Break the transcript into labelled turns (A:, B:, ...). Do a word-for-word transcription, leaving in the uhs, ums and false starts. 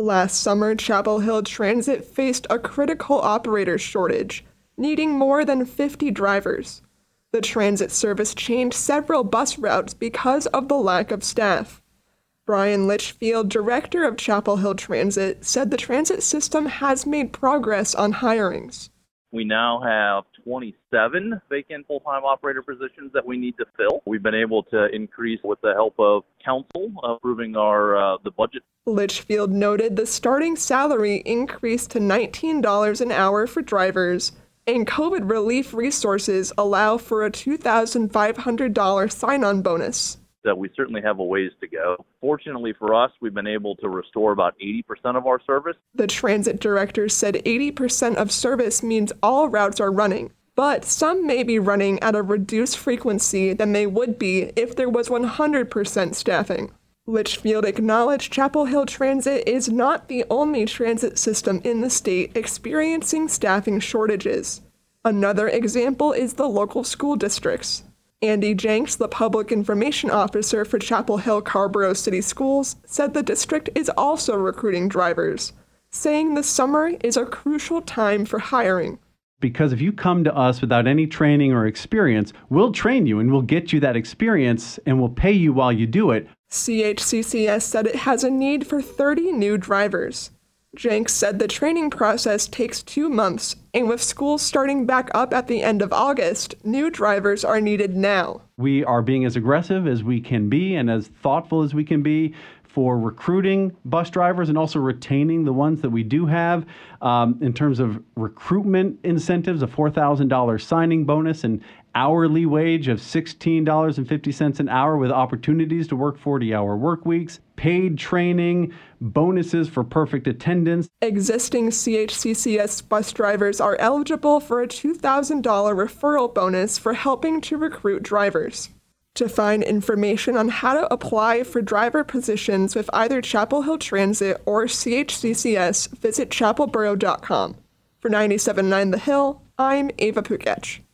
A: Last summer, Chapel Hill Transit faced a critical operator shortage, needing more than fifty drivers. The transit service changed several bus routes because of the lack of staff. Brian Litchfield, director of Chapel Hill Transit, said the transit system has made progress on hirings.
B: We now have twenty-seven vacant full-time operator positions that we need to fill. We've been able to increase with the help of council, approving our uh, the budget.
A: Litchfield noted the starting salary increased to nineteen dollars an hour for drivers, and COVID relief resources allow for a two thousand five hundred dollars sign-on bonus.
B: That we certainly have a ways to go. Fortunately for us, we've been able to restore about eighty percent of our service.
A: The transit director said eighty percent of service means all routes are running, but some may be running at a reduced frequency than they would be if there was one hundred percent staffing. Litchfield acknowledged Chapel Hill Transit is not the only transit system in the state experiencing staffing shortages. Another example is the local school districts. Andy Jenks, the public information officer for Chapel Hill Carrboro City Schools, said the district is also recruiting drivers, saying the summer is a crucial time for hiring.
C: Because if you come to us without any training or experience, we'll train you and we'll get you that experience and we'll pay you while you do it.
A: C H C C S said it has a need for thirty new drivers. Jenks said the training process takes two months, and with schools starting back up at the end of August, new drivers are needed now.
C: We are being as aggressive as we can be and as thoughtful as we can be for recruiting bus drivers and also retaining the ones that we do have. Um, in terms of recruitment incentives, a four thousand dollars signing bonus, and hourly wage of sixteen dollars and fifty cents an hour with opportunities to work forty-hour work weeks, paid training, bonuses for perfect attendance.
A: Existing C H C C S bus drivers are eligible for a two thousand dollars referral bonus for helping to recruit drivers. To find information on how to apply for driver positions with either Chapel Hill Transit or C H C C S, visit chapel borough dot com. For ninety-seven point nine The Hill, I'm Ava Pukech.